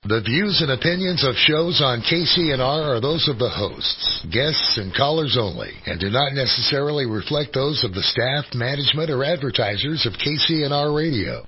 The views and opinions of shows on KCNR are those of the hosts, guests, and callers only, and do not necessarily reflect those of the staff, management, or advertisers of KCNR Radio.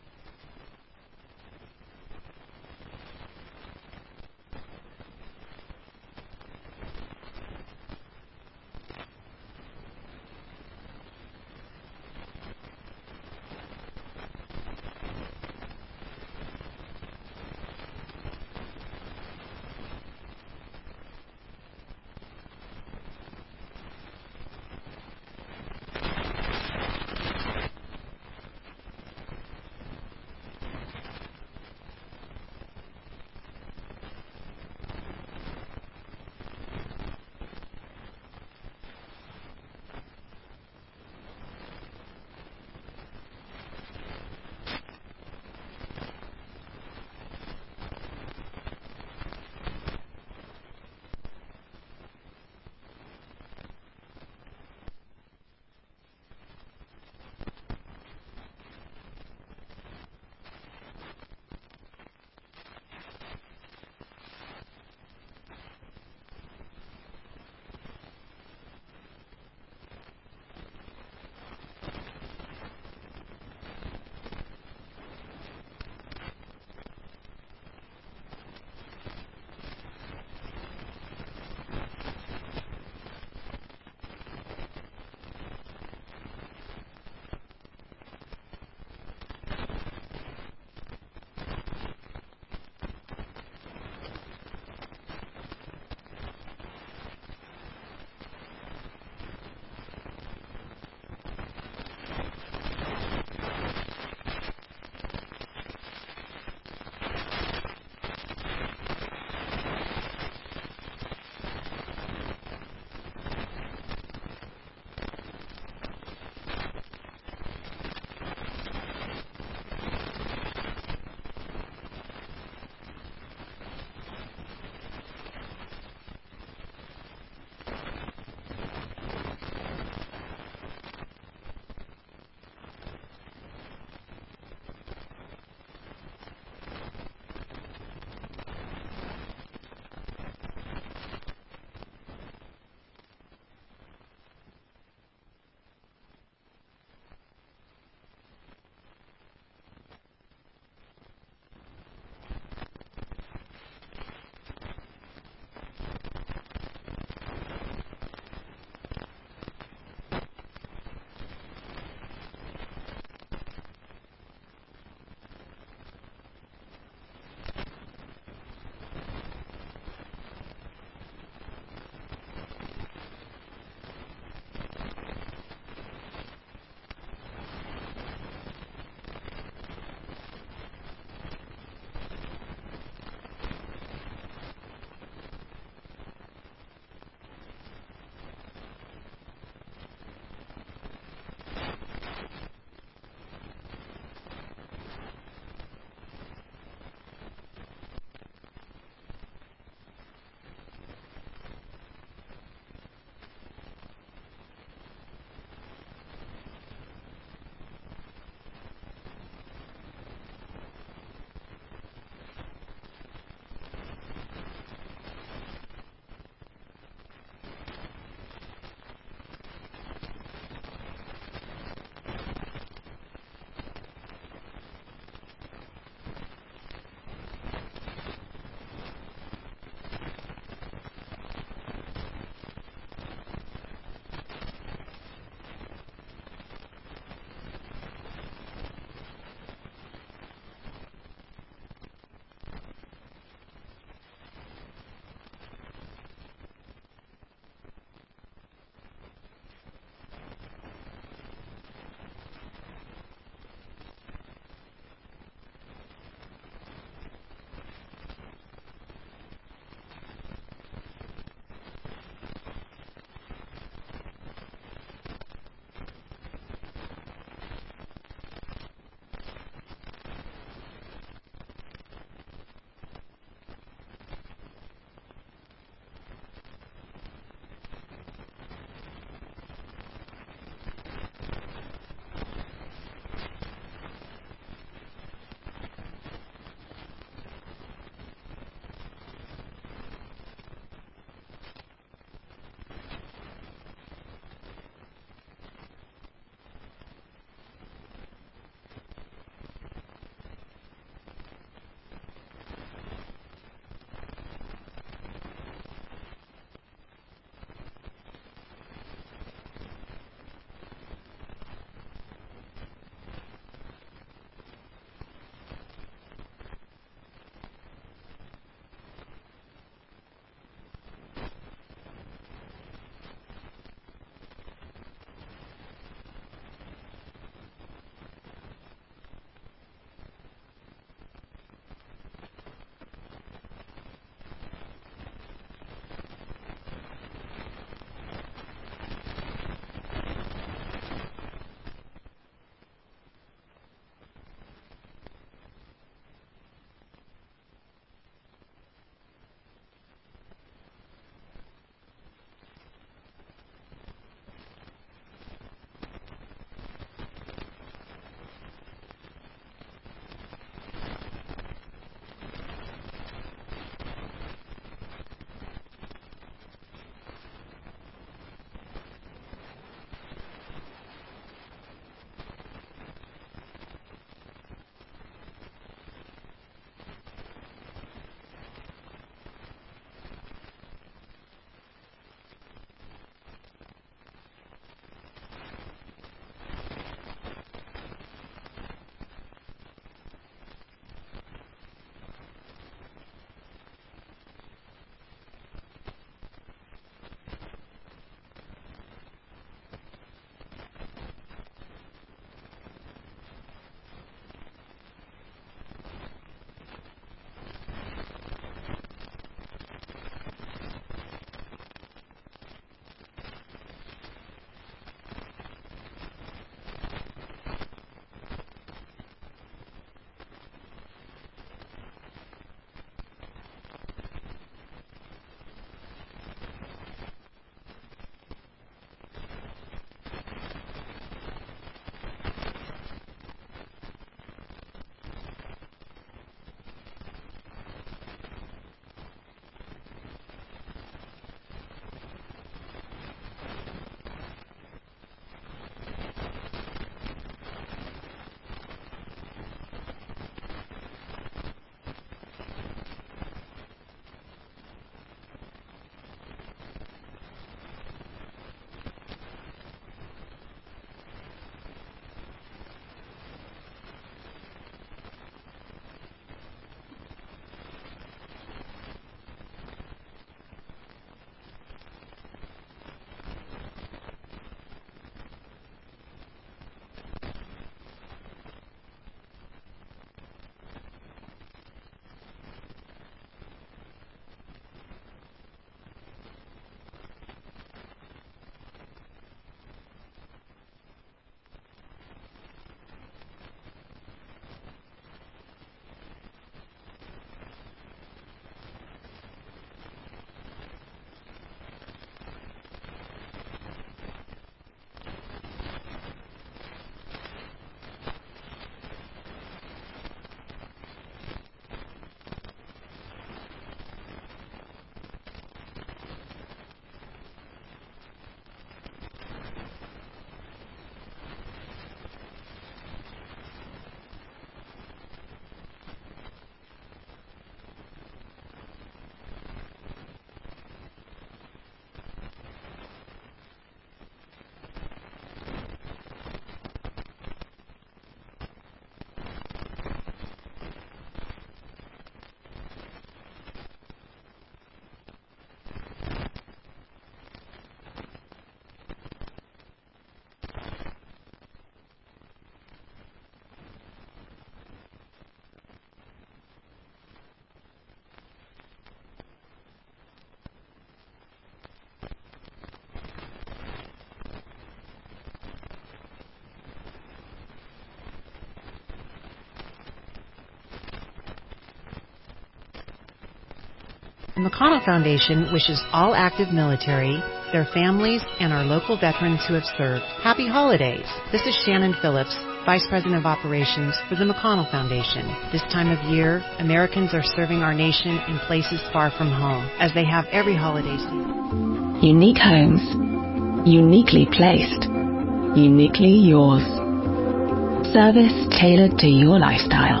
The McConnell Foundation wishes all active military, their families, and our local veterans who have served happy holidays. This is Shannon Phillips, Vice President of Operations for the McConnell Foundation. This time of year, Americans are serving our nation in places far from home, as they have every holiday season. Unique homes, uniquely placed, uniquely yours. Service tailored to your lifestyle.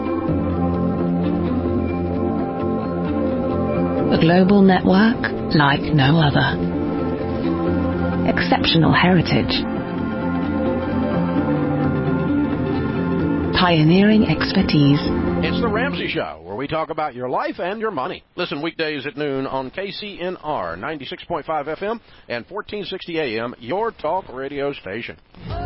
A global network like no other. Exceptional heritage. Pioneering expertise. It's The Ramsey Show, where we talk about your life and your money. Listen weekdays at noon on KCNR 96.5 FM and 1460 AM, your talk radio station.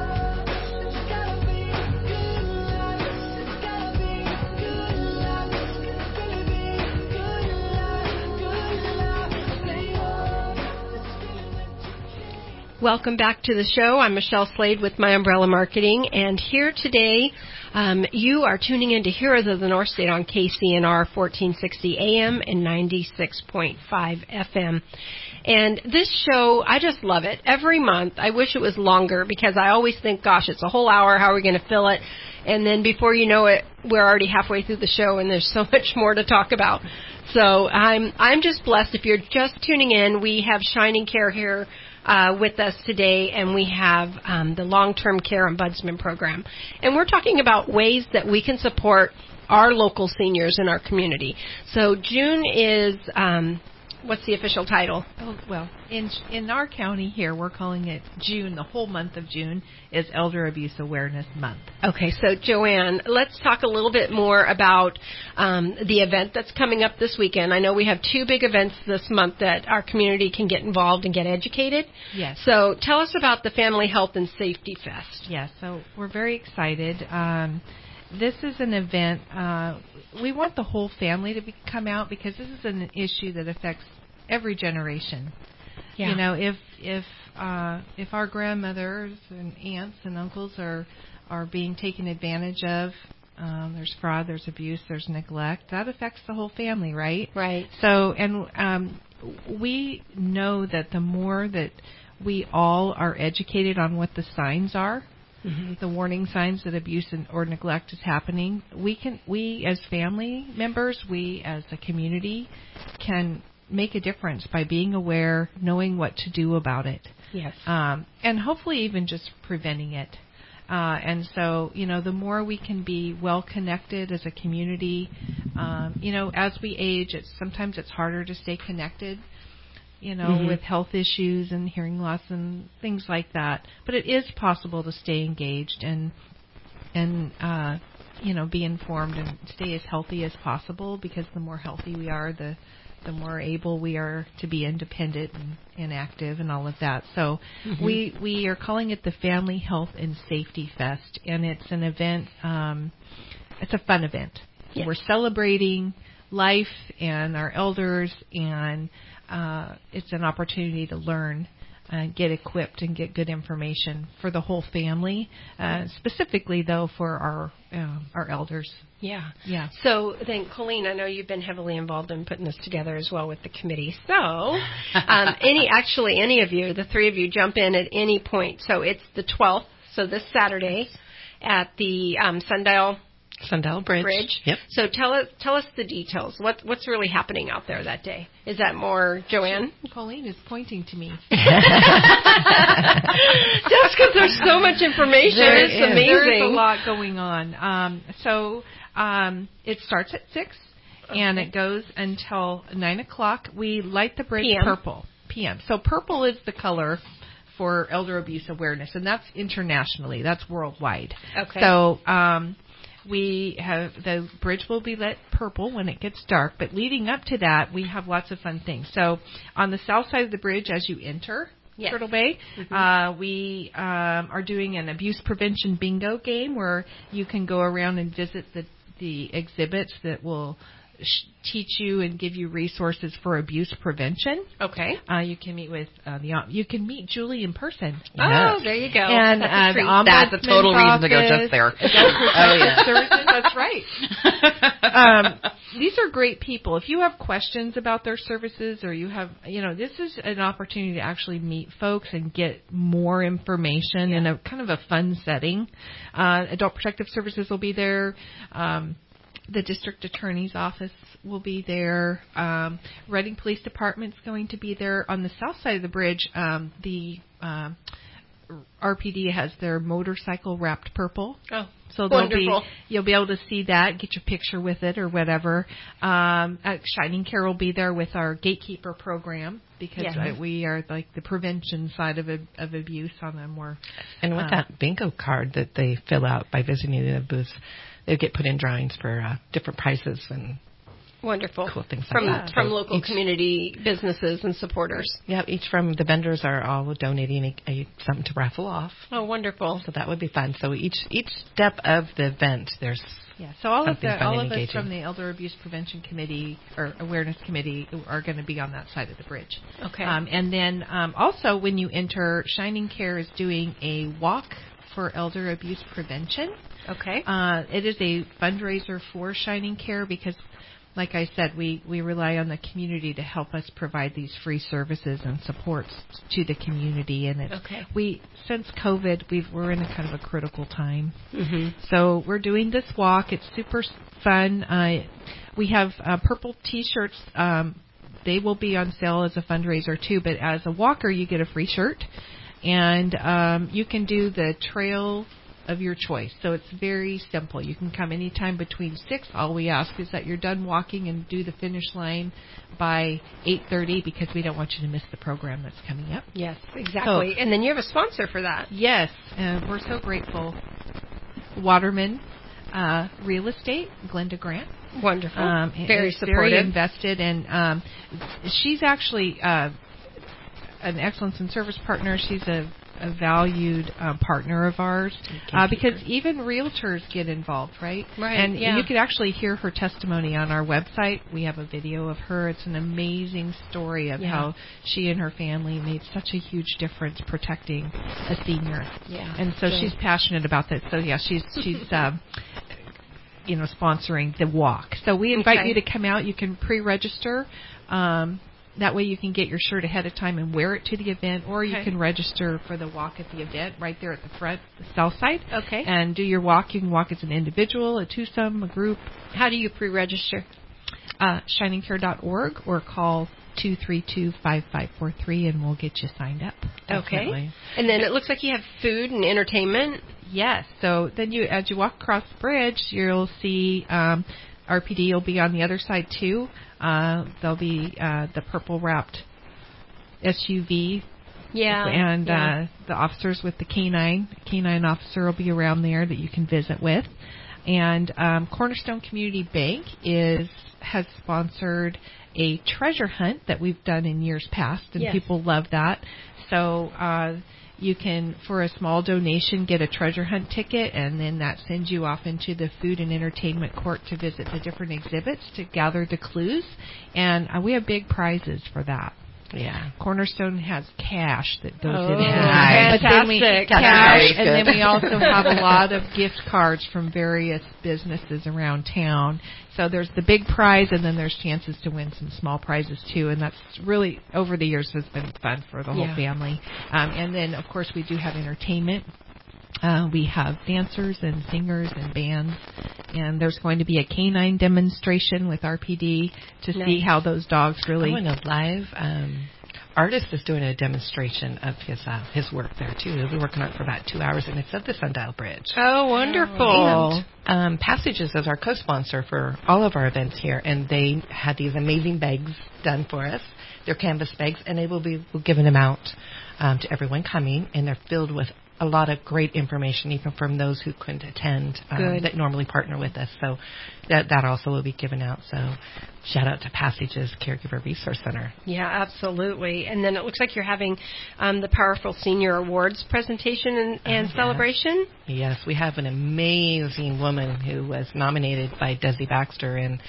Welcome back to the show. I'm Michelle Slade with My Umbrella Marketing, and here today you are tuning in to Heroes of the North State on KCNR 1460 AM and 96.5 FM. And this show, I just love it. Every month, I wish it was longer because I always think, gosh, it's a whole hour. How are we going to fill it? And then before you know it, we're already halfway through the show, and there's so much more to talk about. So I'm just blessed. If you're just tuning in, we have Shining Care here with us today, and we have the Long-Term Care Ombudsman Program. And we're talking about ways that we can support our local seniors in our community. So June is, what's the official title? Oh, well, in our county here, we're calling it June. The whole month of June is Elder Abuse Awareness Month. Okay, so Joanne, let's talk a little bit more about the event that's coming up this weekend. I know we have two big events this month that our community can get involved and get educated. Yes. So tell us about the Family Health and Safety Fest. Yes, so we're very excited. This is an event, we want the whole family to come out because this is an issue that affects every generation. Yeah. You know, if our grandmothers and aunts and uncles are being taken advantage of, there's fraud, there's abuse, there's neglect, that affects the whole family, right? Right. So, and we know that the more that we all are educated on what the signs are, the warning signs that abuse or neglect is happening, we as family members, we as a community can make a difference by being aware, knowing what to do about it. Yes. And hopefully even just preventing it. And so, you know, the more we can be well connected as a community, you know, as we age, sometimes it's harder to stay connected, you know, with health issues and hearing loss and things like that. But it is possible to stay engaged and you know, be informed and stay as healthy as possible, because the more healthy we are, the more able we are to be independent and active and all of that. So we are calling it the Family Health and Safety Fest, and it's an event, it's a fun event. Yes. We're celebrating life and our elders, and it's an opportunity to learn, get equipped, and get good information for the whole family, specifically, though, for our elders. Yeah. Yeah. So then, Colleen, I know you've been heavily involved in putting this together as well with the committee. So any of you, the three of you, jump in at any point. So it's the 12th, so this Saturday at the Sundial Bridge. Yep. So tell us the details. What's really happening out there that day? Is that more Joanne? Colleen is pointing to me. That's because there's so much information. It's amazing. There's a lot going on. So it starts at 6, and it goes until 9 o'clock. We light the bridge purple. PM. So purple is the color for elder abuse awareness, and that's internationally. That's worldwide. Okay. So we have the bridge will be lit purple when it gets dark, but leading up to that, we have lots of fun things. So on the south side of the bridge, as you enter Turtle Bay, we are doing an abuse prevention bingo game where you can go around and visit the exhibits that will teach you and give you resources for abuse prevention. Okay. You can meet with you can meet Julie in person. Oh, there you go. And that's a total reason to go just there. That's right. These are great people. If you have questions about their services, or you have, this is an opportunity to actually meet folks and get more information in a kind of a fun setting. Adult Protective Services will be there. The district attorney's office will be there. Reading Police Department's going to be there. On the south side of the bridge, the RPD has their motorcycle wrapped purple. Oh, so wonderful. You'll be able to see that, get your picture with it or whatever. Shining Care will be there with our Gatekeeper program, because we are like the prevention side of abuse on them. And with that bingo card that they fill out by visiting the booths, they get put in drawings for different prizes and wonderful cool things from like that. From local community businesses and supporters. Yeah, each from the vendors are all donating something to raffle off. Oh, wonderful! So that would be fun. So each step of the event, there's so all of engaging. us from the Elder Abuse Prevention Committee or Awareness Committee are going to be on that side of the bridge. Okay. And then also when you enter, Shining Care is doing a walk for elder abuse prevention. Okay. It is a fundraiser for Shining Care because, like I said, we rely on the community to help us provide these free services and supports to the community. And since COVID, we're in a kind of a critical time. Mm-hmm. So we're doing this walk. It's super fun. We have purple T-shirts. They will be on sale as a fundraiser too. But as a walker, you get a free shirt, and you can do the trail of your choice. So it's very simple. You can come anytime between 6. All we ask is that you're done walking and do the finish line by 8:30, because we don't want you to miss the program that's coming up. Yes, exactly. And then you have a sponsor for that. Yes, and we're so grateful. Waterman Real Estate, Glenda Grant. Wonderful. Very supportive. Very invested, and she's actually an Excellence in Service partner. She's a valued partner of ours, because even realtors get involved, right? Right. And you can actually hear her testimony on our website. We have a video of her. It's an amazing story of how she and her family made such a huge difference protecting a senior. Yeah. And so she's passionate about that. So she's sponsoring the walk. So we invite you to come out. You can pre-register. That way you can get your shirt ahead of time and wear it to the event, or you can register for the walk at the event right there at the front, the south side. Okay. And do your walk. You can walk as an individual, a twosome, a group. How do you pre-register? ShiningCare.org, or call 232-5543 and we'll get you signed up. Definitely. Okay. And then it looks like you have food and entertainment. Yes. So then as you walk across the bridge, you'll see RPD will be on the other side too. There'll be the purple wrapped SUV. Yeah. And the officers with the canine officer will be around there that you can visit with. And Cornerstone Community Bank has sponsored a treasure hunt that we've done in years past, and people love that. So you can, for a small donation, get a treasure hunt ticket, and then that sends you off into the food and entertainment court to visit the different exhibits to gather the clues. And we have big prizes for that. Yeah. Cornerstone has cash that goes in. Nice. And then we also have a lot of gift cards from various businesses around town. So there's the big prize, and then there's chances to win some small prizes too. And that's really, over the years, has been fun for the whole family. And then, of course, we do have entertainment. We have dancers and singers and bands, and there's going to be a canine demonstration with RPD to see how those dogs really... Oh, and a live artist is doing a demonstration of his work there, too. He'll be working on it for about 2 hours, and it's at the Sundial Bridge. Oh, wonderful. And Passages is our co-sponsor for all of our events here, and they had these amazing bags done for us. They're canvas bags, and we'll be giving them out to everyone coming, and they're filled with a lot of great information, even from those who couldn't attend that normally partner with us. So that also will be given out. So shout out to Passages Caregiver Resource Center. Yeah, absolutely. And then it looks like you're having the Powerful Senior Awards presentation and celebration. Yes, we have an amazing woman who was nominated by Desi Baxter, and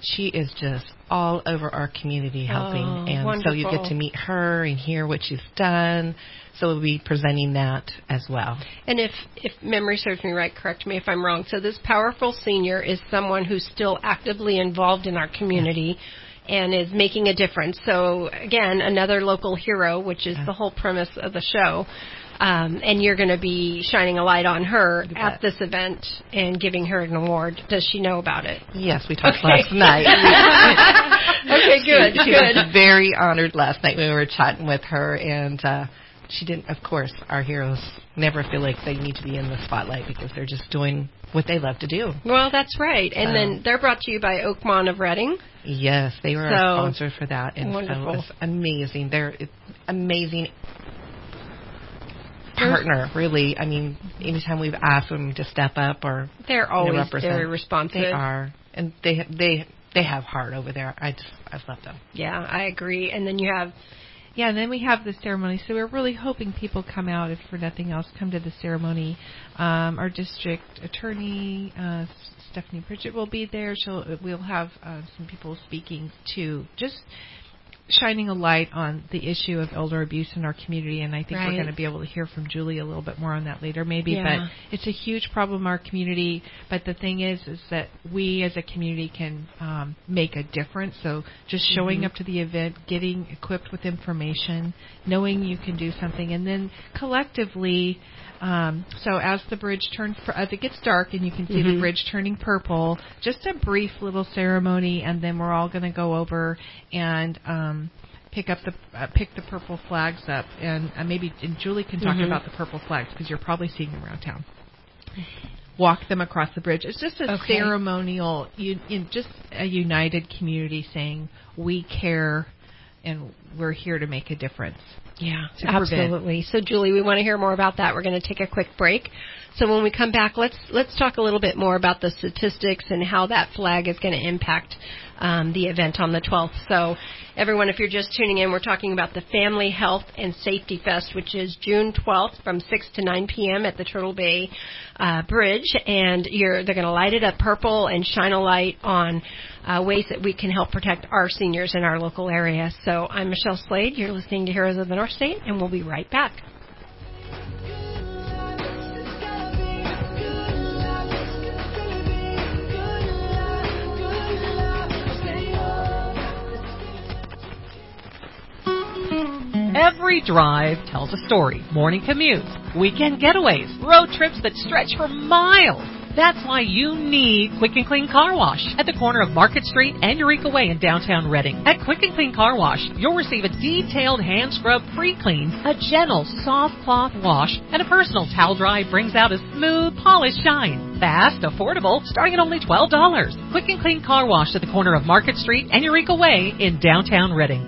She is just all over our community helping. And wonderful. so you get to meet her and hear what she's done. So we'll be presenting that as well. And if memory serves me right, correct me if I'm wrong. So this powerful senior is someone who's still actively involved in our community and is making a difference. So, again, another local hero, which is the whole premise of the show. And you're going to be shining a light on her at this event and giving her an award. Does she know about it? Yes, we talked last night. Okay, good. She was very honored last night when we were chatting with her, and she didn't, of course, our heroes never feel like they need to be in the spotlight because they're just doing what they love to do. Well, that's right. And then they're brought to you by Oakmont of Reading. Yes, they were our sponsor for that. And wonderful. So it's amazing. They're amazing partner, really. I mean, anytime we've asked them to step up or they're always represent, very responsive. They are, and they have heart over there. I've loved them. Yeah, I agree. And then you have, and then we have the ceremony. So we're really hoping people come out, if for nothing else, come to the ceremony. Our district attorney, Stephanie Pritchett, will be there. We'll have some people speaking too, just shining a light on the issue of elder abuse in our community, and I think we're going to be able to hear from Julie a little bit more on that later maybe, but it's a huge problem in our community, but the thing is that we as a community can make a difference, so just showing up to the event, getting equipped with information, knowing you can do something, and then collectively, so as the bridge turns, as it gets dark and you can see the bridge turning purple, just a brief little ceremony, and then we're all going to go over and pick the purple flags up, and maybe Julie can talk about the purple flags because you're probably seeing them around town. Walk them across the bridge. It's just a ceremonial, just a united community saying we care and we're here to make a difference. Yeah, absolutely. So, Julie, we want to hear more about that. We're going to take a quick break. So when we come back, let's talk a little bit more about the statistics and how that flag is going to impact the event on the 12th. So, everyone, if you're just tuning in, we're talking about the Family Health and Safety Fest, which is June 12th from 6 to 9 p.m. at the Turtle Bay Bridge, and they're going to light it up purple and shine a light on ways that we can help protect our seniors in our local area. So I'm Michelle Slade. You're listening to Heroes of the North State, and we'll be right back. Every drive tells a story. Morning commutes, weekend getaways, road trips that stretch for miles. That's why you need Quick and Clean Car Wash at the corner of Market Street and Eureka Way in downtown Reading. At Quick and Clean Car Wash, you'll receive a detailed hand scrub pre-clean, a gentle soft cloth wash, and a personal towel dry brings out a smooth, polished shine. Fast, affordable, starting at only $12. Quick and Clean Car Wash at the corner of Market Street and Eureka Way in downtown Reading.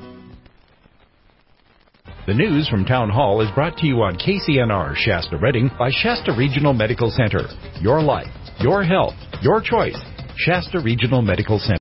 The news from Town Hall is brought to you on KCNR Shasta Reading by Shasta Regional Medical Center. Your life, your health, your choice. Shasta Regional Medical Center.